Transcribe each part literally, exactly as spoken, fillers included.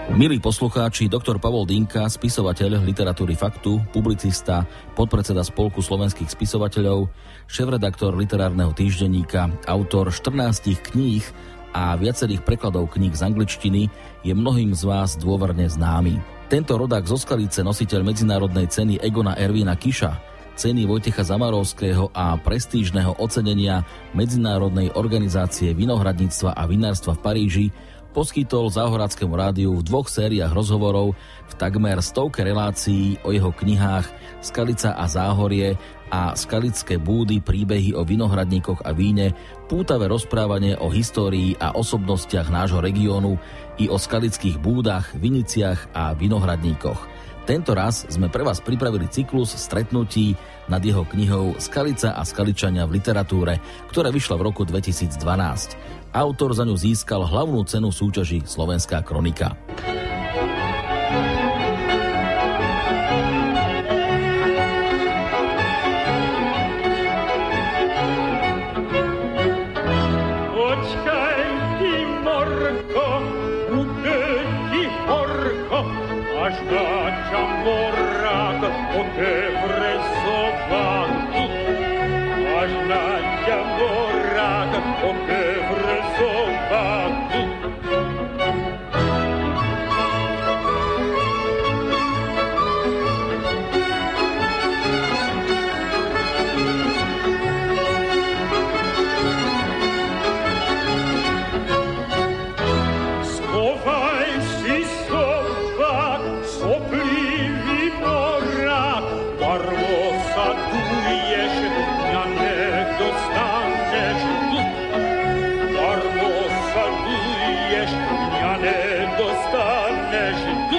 Milí poslucháči, doktor Pavol Dynka, spisovateľ literatúry Faktu, publicista, podpredseda Spolku slovenských spisovateľov, šéfredaktor literárneho týždenníka, autor štrnástich kníh a viacerých prekladov kníh z angličtiny, je mnohým z vás dôverne známy. Tento rodák zo Skalice, nositeľ medzinárodnej ceny Egona Ervína Kiša, ceny Vojtecha Zamarovského a prestížneho ocenenia Medzinárodnej organizácie vinohradníctva a vinárstva v Paríži, poskytol Záhoradskému rádiu v dvoch sériách rozhovorov v takmer stovke relácií o jeho knihách Skalica a Záhorie a Skalické búdy, príbehy o vinohradníkoch a víne, pútavé rozprávanie o histórii a osobnostiach nášho regiónu i o skalických búdach, viniciach a vinohradníkoch. Tento raz sme pre vás pripravili cyklus stretnutí nad jeho knihou Skalica a Skaličania v literatúre, ktorá vyšla v roku dvetisícdvanásť. Autor za ňu získal hlavnú cenu v súťaži Slovenská kronika. Počkaj ty, morko, bude ti horko, až dáča morák otevre zobáky, až dáča morák otevre zobáky. Schovaj si sobák, soplivý morák, darmo sa duješ, mňa nedostaneš. Darmo sa duješ, mňa nedostaneš.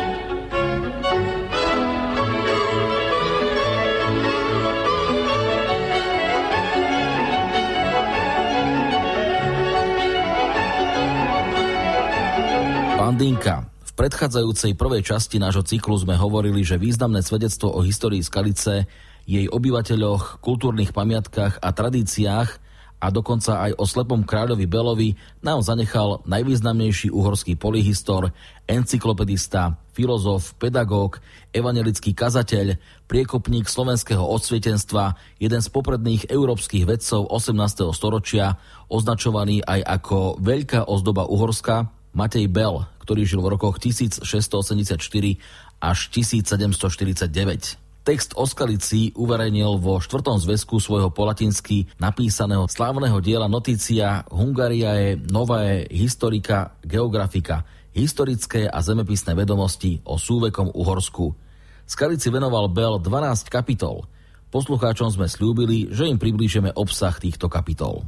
Pán Dynka, v predchádzajúcej prvej časti nášho cyklu sme hovorili, že významné svedectvo o histórii Skalice, jej obyvateľoch, kultúrnych pamiatkách a tradíciách a dokonca aj o slepom kráľovi Belovi nám zanechal najvýznamnejší uhorský polyhistor, encyklopedista, filozof, pedagóg, evanjelický kazateľ, priekopník slovenského osvietenstva, jeden z popredných európskych vedcov osemnásteho storočia, označovaný aj ako Veľká ozdoba Uhorska, Matej Bel, ktorý žil v rokoch tisícšesťstoosemdesiatštyri až tisícsedemstoštyridsaťdeväť. Text o Skalici uverejnil vo štvrtom zväzku svojho po latinsky napísaného slávneho diela Noticia Hungariae Novae Historica Geographica, historické a zemepisné vedomosti o súvekom Uhorsku. Skalici venoval Bel dvanásť kapitol. Poslucháčom sme sľúbili, že im priblížime obsah týchto kapitol.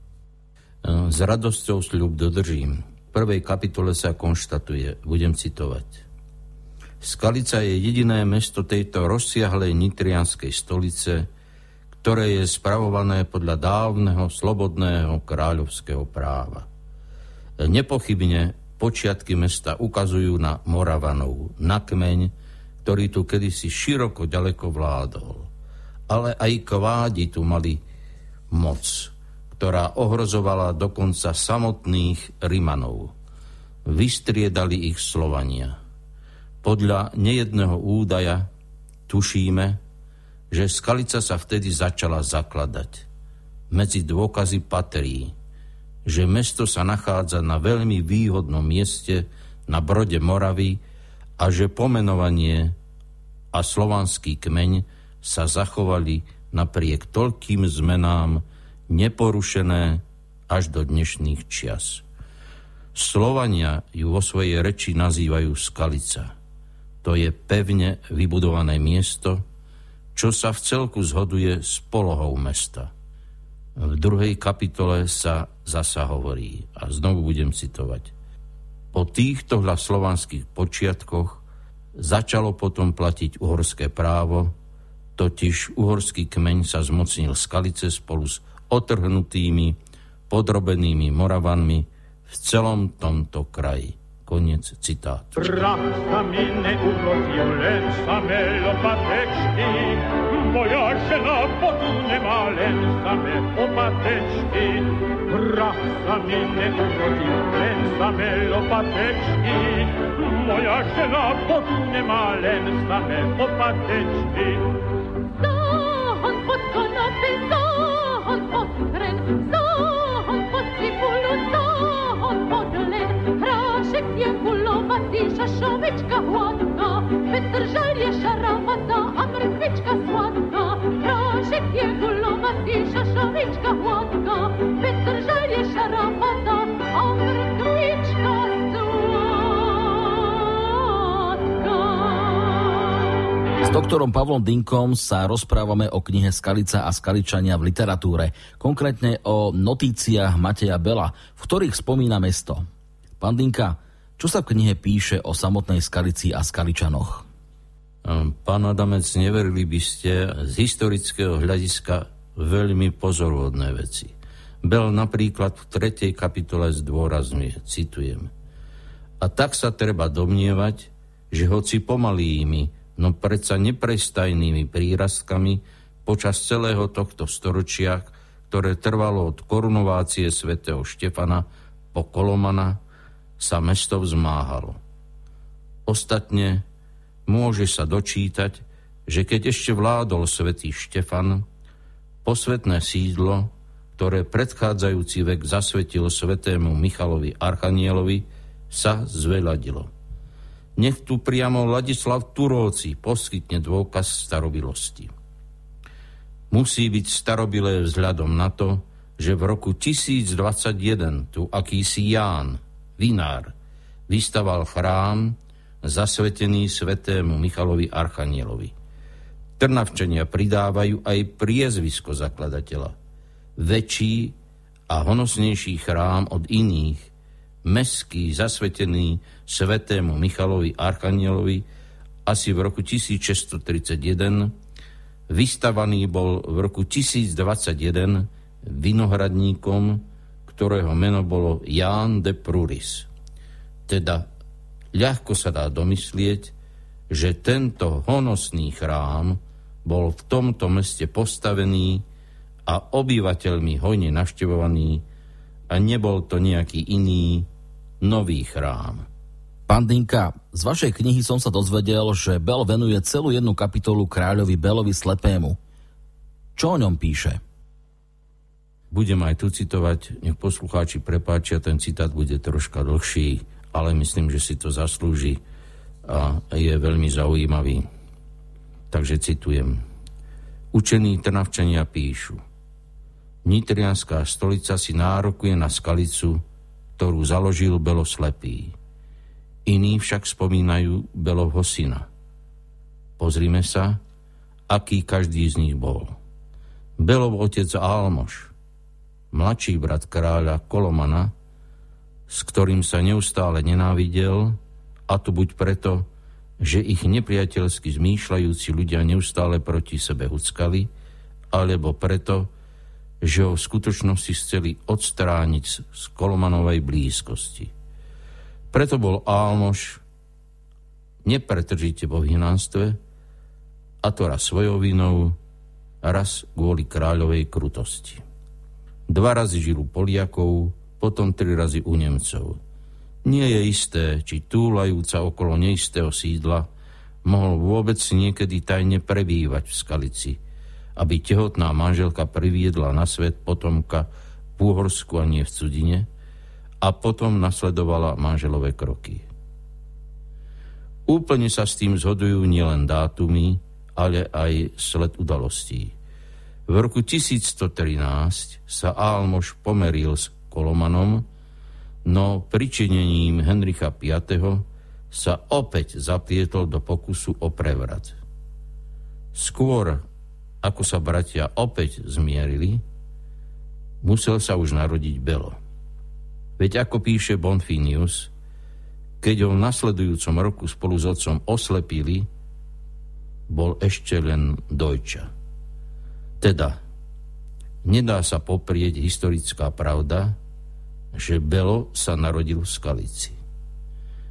S radosťou sľub dodržím. V prvej kapitole sa konštatuje, budem citovať. Skalica je jediné mesto tejto rozsiahlej nitrianskej stolice, ktoré je spravované podľa dávneho slobodného kráľovského práva. Nepochybne počiatky mesta ukazujú na Moravanov, na kmeň, ktorý tu kedysi široko ďaleko vládol. Ale aj kvádi tu mali moc, ktorá ohrozovala dokonca samotných Rimanov. Vystriedali ich Slovania. Podľa nejedného údaja tušíme, že Skalica sa vtedy začala zakladať. Medzi dôkazy patrí, že mesto sa nachádza na veľmi výhodnom mieste na brode Moravy a že pomenovanie a slovanský kmeň sa zachovali napriek toľkým zmenám neporušené až do dnešných čias. Slovania ju vo svojej reči nazývajú Skalica. To je pevne vybudované miesto, čo sa v celku zhoduje s polohou mesta. V druhej kapitole sa zasa hovorí, a znovu budem citovať. Po týchto slovanských počiatkoch začalo potom platiť uhorské právo, totiž uhorský kmeň sa zmocnil Skalice spolu s otrhnutými, podrobenými Moravanmi v celom tomto kraji. Koniec citátu. Prach sa mi neurodil, len samé lopatečky. Moja žena vodu nemá, len samé opatečky. Prach sa mi neurodil, len samé lopatečky. Moja žena vodu nemá, len samé opatečky. Zahon pod konopy, zahon pod hren, zahon pod cibulu, zahon pod len. Hrášek je kulovatý, šašovička hladká, Petr žal je šaramata a mrkvička sladká. Hrášek je kulovatý, šašovička hladká, Petr žal je šaramata a mrkvička sladká. S doktorom Pavlom Dynkom sa rozprávame o knihe Skalica a Skaličania v literatúre, konkrétne o notíciách Mateja Bela, v ktorých spomína mesto. Pán Dynka, čo sa v knihe píše o samotnej Skalici a Skaličanoch? Pán Adamec, neverili by ste z historického hľadiska veľmi pozoruhodné veci. Bel napríklad v tretej kapitole zdôrazňuje, citujem: A tak sa treba domnievať, že hoci pomalými, no predsa neprestajnými prírastkami počas celého tohto storočia, ktoré trvalo od korunovácie svätého Štefana po Kolomana, sa mesto vzmáhalo. Ostatne môže sa dočítať, že keď ešte vládol svätý Štefan, posvetné sídlo, ktoré predchádzajúci vek zasvetil svätému Michalovi Archanielovi, sa zveľadilo. Nech tu priamo Ladislav Turóci poskytne dôkaz starobilosti. Musí byť starobilé vzhľadom na to, že v roku tisíc dvadsaťjeden tu akýsi Ján, vinár, vystaval chrám zasvetený svätému Michalovi Archanielovi. Trnavčania pridávajú aj priezvisko zakladateľa. Väčší a honosnejší chrám od iných, mestský zasvetený svätému Michalovi Archanielovi asi v roku tisíc šesťstotridsaťjeden, vystavaný bol v roku tisíc dvadsaťjeden vinohradníkom, ktorého meno bolo Ján de Pruris. Teda ľahko sa dá domyslieť, že tento honosný chrám bol v tomto meste postavený a obyvateľmi hojne navštevovaný a nebol to nejaký iný nový chrám. Pán Dynka, z vašej knihy som sa dozvedel, že Bel venuje celú jednu kapitolu kráľovi Belovi slepému. Čo o ňom píše? Budem aj tu citovať, nech poslucháči prepáčia, ten citát bude troška dlhší, ale myslím, že si to zaslúži a je veľmi zaujímavý. Takže citujem. Učení Trnavčania píšu: Nitrianská stolica si nárokuje na Skalicu, ktorú založil Belo slepý. Iní však spomínajú Belovho syna. Pozrime sa, aký každý z nich bol. Belov otec Álmoš, mladší brat kráľa Kolomana, s ktorým sa neustále nenávidel, a to buď preto, že ich nepriateľsky zmýšľajúci ľudia neustále proti sebe huckali, alebo preto, že ho v skutočnosti chceli odstrániť z Kolomanovej blízkosti. Preto bol Álmoš nepretržite vo vyhnanstve, a to raz svojou vinou, raz kvôli kráľovej krutosti. Dva razy žil u Poliakov, potom tri razy u Nemcov. Nie je isté, či túlajúca okolo neistého sídla mohol vôbec niekedy tajne prebývať v Skalici, aby tehotná manželka priviedla na svet potomka v Úhorsku a nie v cudine, a potom nasledovala manželové kroky. Úplne sa s tým zhodujú nielen dátumy, ale aj sled udalostí. V roku tisícstotrinásť sa Álmoš pomeril s Kolomanom, no pričinením Henricha piateho sa opäť zaplietol do pokusu o prevrat. Skôr, ako sa bratia opäť zmierili, musel sa už narodiť Belo. Veď ako píše Bonfinius, keď ho v nasledujúcom roku spolu s otcom oslepili, bol ešte len dojča. Teda, nedá sa poprieť historická pravda, že Belo sa narodil v Skalici.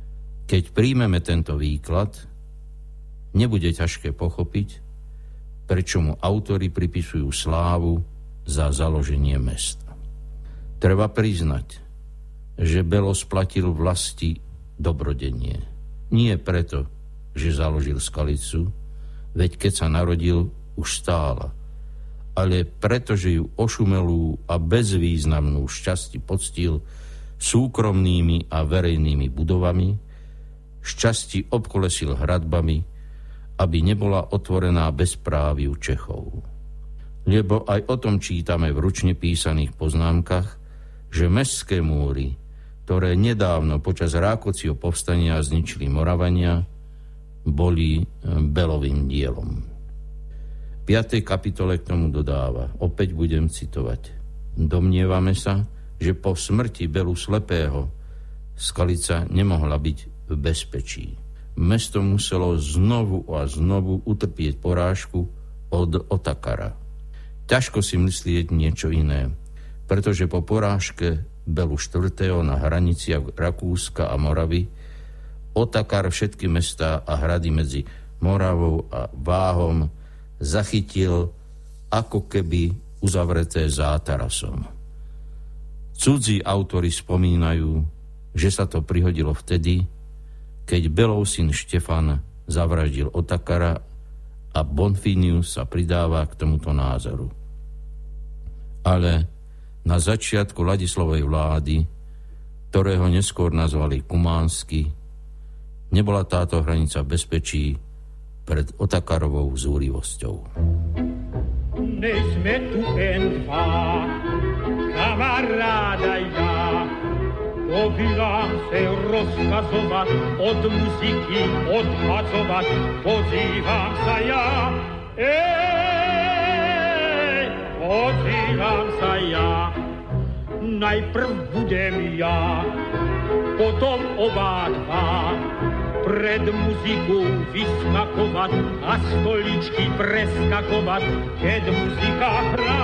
Keď príjmeme tento výklad, nebude ťažké pochopiť, prečo mu autori pripisujú slávu za založenie mesta. Treba priznať, že Belo splatil vlasti dobrodenie. Nie preto, že založil Skalicu, veď keď sa narodil, už stála, ale preto, že ju ošumelú a bezvýznamnú šťastie poctil súkromnými a verejnými budovami, šťastí obkolesil hradbami, aby nebola otvorená bezpráviu Čechov. Lebo aj o tom čítame v ručne písaných poznámkach, že mestské múry, ktoré nedávno počas Rákociho povstania zničili Moravania, boli Belovým dielom. V piatej kapitole k tomu dodáva, opäť budem citovať. Domnievame sa, že po smrti Belu Slepého Skalica nemohla byť v bezpečí. Mesto muselo znovu a znovu utrpieť porážku od Otakara. Ťažko si myslieť niečo iné, pretože po porážke Belu štvrtého na hraniciach Rakúska a Moravy Otakar všetky mestá a hrady medzi Moravou a Váhom zachytil ako keby uzavreté zátarasom. Cudzí autori spomínajú, že sa to prihodilo vtedy, keď Belov syn Štefan zavraždil Otakara a Bonfinius sa pridáva k tomuto názoru. Ale na začiatku Ladislovej vlády, ktorého neskôr nazvali Kumánsky, nebola táto hranica bezpečí pred Otakarovou zúrivosťou. Nejsme tu jen dva, kamaráda ja, Pobíram se rozkazovat, od muziky odhadzovat, pozývam sa ja. Ej, pozývam sa ja. Najprv budem ja, potom oba dva, pred muziku vyskakovat a stoličky preskakovat, keď muzika hrá.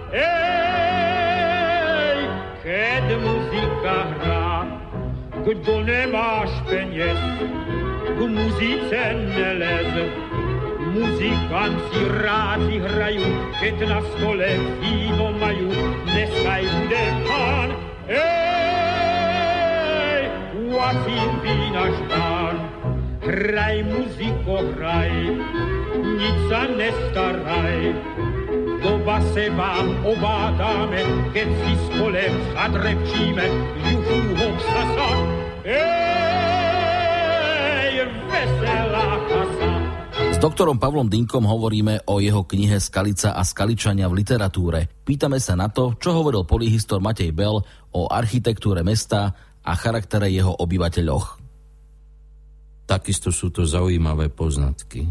Ej, keď muzika hrá. Kdo nemáš peněz, k muzice nelez. Muzikanti rádi hrajú, keď na stole víno majú, dneskaj bude pán. Ej, uacím vína špán. Hraj, muziko, hraj, nic sa nestaraj. Doba se vám obádáme, keď si stolem zadrepčíme, juchu hopsa sa. Ej, veselá kasa. S doktorom Pavlom Dynkom hovoríme o jeho knihe Skalica a Skaličania v literatúre. Pýtame sa na to, čo hovoril polyhistor Matej Bel o architektúre mesta a charaktere jeho obyvateľoch. Takisto sú to zaujímavé poznatky.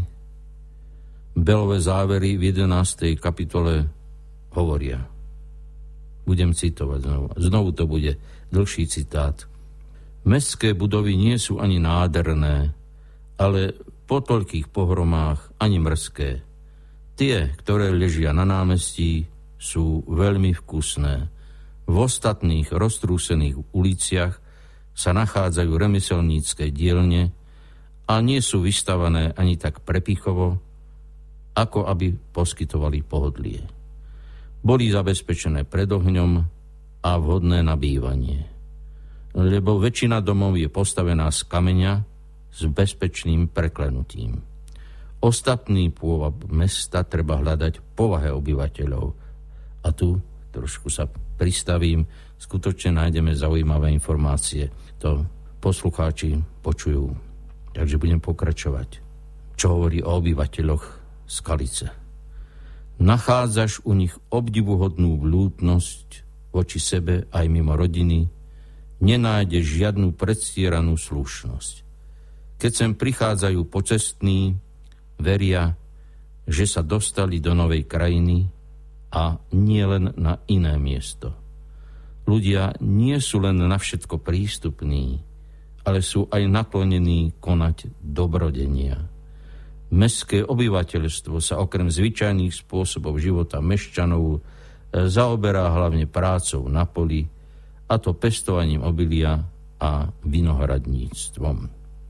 Belové závery v jedenástej kapitole hovoria. Budem citovať znovu. Znovu to bude dlhší citát. Mestské budovy nie sú ani nádherné, ale po toľkých pohromách ani mrzké. Tie, ktoré ležia na námestí, sú veľmi vkusné. V ostatných roztrúsených uliciach sa nachádzajú remeselnícke dielne a nie sú vystavané ani tak prepichovo, ako aby poskytovali pohodlie. Boli zabezpečené pred ohňom a vhodné na bývanie. Lebo väčšina domov je postavená z kameňa s bezpečným preklenutím. Ostatný pôvab mesta treba hľadať v povahe obyvateľov. A tu trošku sa pristavím, skutočne nájdeme zaujímavé informácie. To poslucháči počujú. Takže budem pokračovať. Čo hovorí o obyvateľoch Skalice. Nachádzaš u nich obdivuhodnú vľúdnosť voči sebe aj mimo rodiny, nenájdeš žiadnu predstieranú slušnosť. Keď sem prichádzajú pocestní, veria, že sa dostali do novej krajiny a nie len na iné miesto. Ľudia nie sú len na všetko prístupní, ale sú aj naklonení konať dobrodenia. Mestské obyvateľstvo sa okrem zvyčajných spôsobov života mešťanov zaoberá hlavne prácou na poli, a to pestovaním obilia a vinohradníctvom.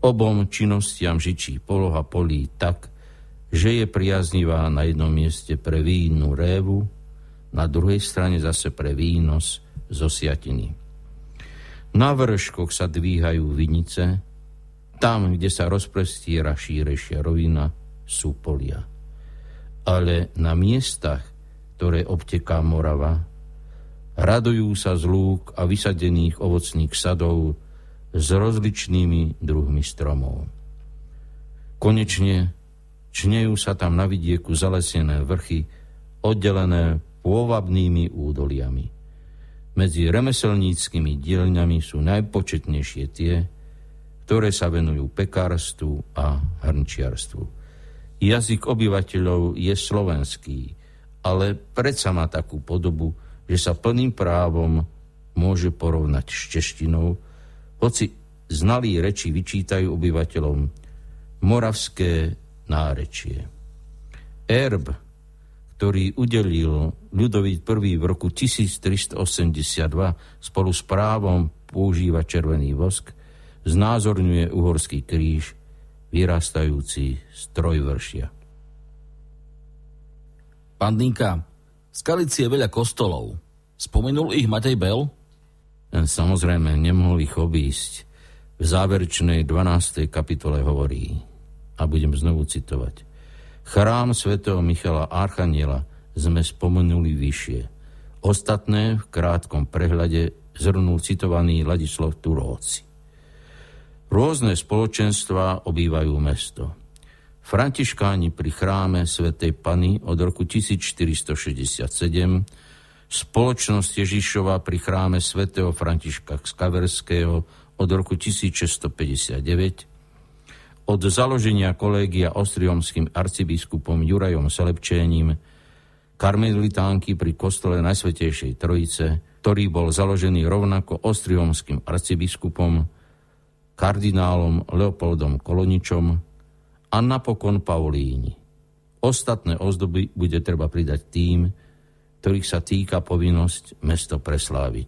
Obom činnostiam žičí poloha polí tak, že je priaznivá na jednom mieste pre vínnu révu, na druhej strane zase pre výnos zo siatiny. Na vrškoch sa dvíhajú vinice, tam, kde sa rozprestiera šírejšia rovina, sú polia. Ale na miestach, ktoré obteká Morava, radujú sa z lúk a vysadených ovocných sadov s rozličnými druhmi stromov. Konečne čnejú sa tam na vidieku zalesnené vrchy, oddelené pôvabnými údoliami. Medzi remeselníckymi dielňami sú najpočetnejšie tie, ktoré sa venujú pekárstvu a hrnčiarstvu. Jazyk obyvateľov je slovenský, ale predsa má takú podobu, že sa plným právom môže porovnať s češtinou, hoci znalí reči vyčítajú obyvateľom moravské nárečie. Erb, ktorý udelil Ľudovít I. v roku tisíctristoosemdesiatdva spolu s právom používať červený vosk, znázorňuje uhorský kríž, vyrastajúci z trojvršia. Pán Dinka, v Skalici je veľa kostolov. Spomenul ich Matej Bell? Samozrejme, nemohol ich obísť. V záverečnej dvanástej kapitole hovorí, a budem znovu citovať: Chrám svätého Michala Archaniela sme spomenuli vyššie. Ostatné v krátkom prehľade zhrnul citovaný Ladislav Turóci. Rôzne spoločenstvá obývajú mesto. Františkáni pri chráme svätej Panny od roku tisícštyristošesťdesiatsedem, Spoločnosť Ježišova pri chráme svätého Františka Skaverského od roku tisícšesťstopäťdesiatdeväť, od založenia kolégia ostriomským arcibiskupom Jurajom Selepčéním, karmelitánky pri kostole Najsvätejšej Trojice, ktorý bol založený rovnako ostriomským arcibiskupom, kardinálom Leopoldom Koloničom a napokon Paulíni. Ostatné ozdoby bude treba pridať tým, ktorých sa týka povinnosť mesto presláviť.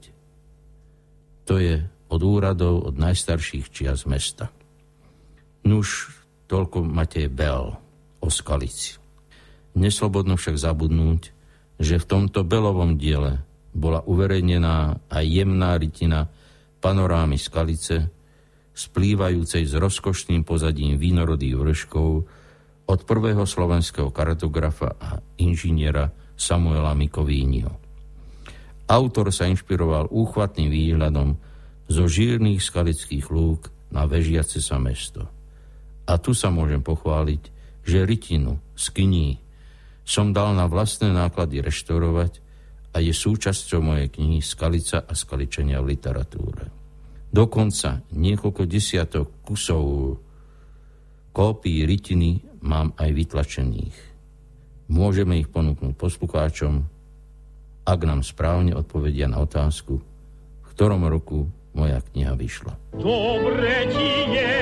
To je od úradov od najstarších čias mesta. Nuž, toľko Matej Bell o Skalici. Neslobodno však zabudnúť, že v tomto Bellovom diele bola uverejnená aj jemná rytina panorámy Skalice, splývajúcej s rozkošným pozadím vínorodých vrškov od prvého slovenského kartografa a inžiniera Samuela Mikovíniho. Autor sa inšpiroval úchvatným výhľadom zo žírnych skalických lúk na vežiace sa mesto. A tu sa môžem pochváliť, že rytinu z kníh som dal na vlastné náklady reštaurovať a je súčasťou mojej knihy Skalica a skaličania v literatúre. Dokonca niekoľko desiatok kusov kópií rytiny mám aj vytlačených. Môžeme ich ponúknuť poslucháčom, ak nám správne odpovedia na otázku, v ktorom roku moja kniha vyšla. Dobre ti je,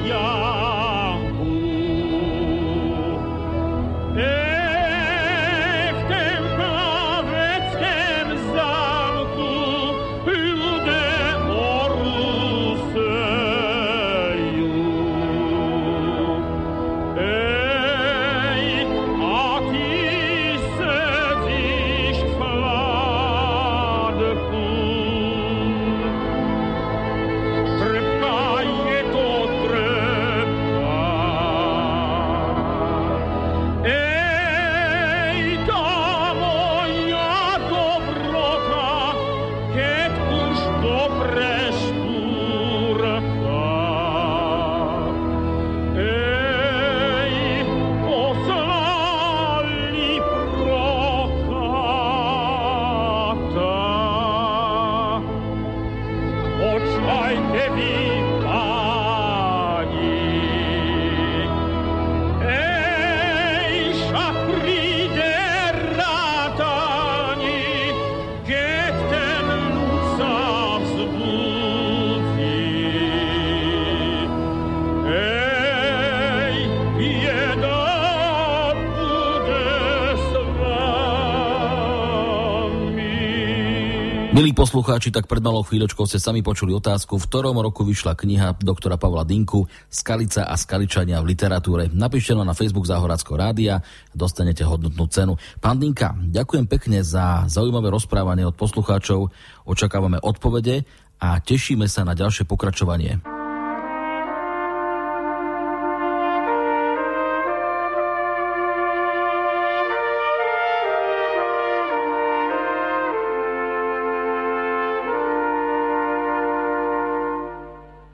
Janku. Ej, v tém plaveckém zámku ľudé orusejú. Ej, a ty sedíš v chládku. Trpká je to Milí poslucháči, tak pred malou chvíľočkou ste sami počuli otázku, v ktorom roku vyšla kniha doktora Pavla Dinku Skalica a Skaličania v literatúre. Napíšte nám na Facebook Záhoráckého rádia, dostanete hodnotnú cenu. Pán Dinka, ďakujem pekne za zaujímavé rozprávanie od poslucháčov, očakávame odpovede a tešíme sa na ďalšie pokračovanie.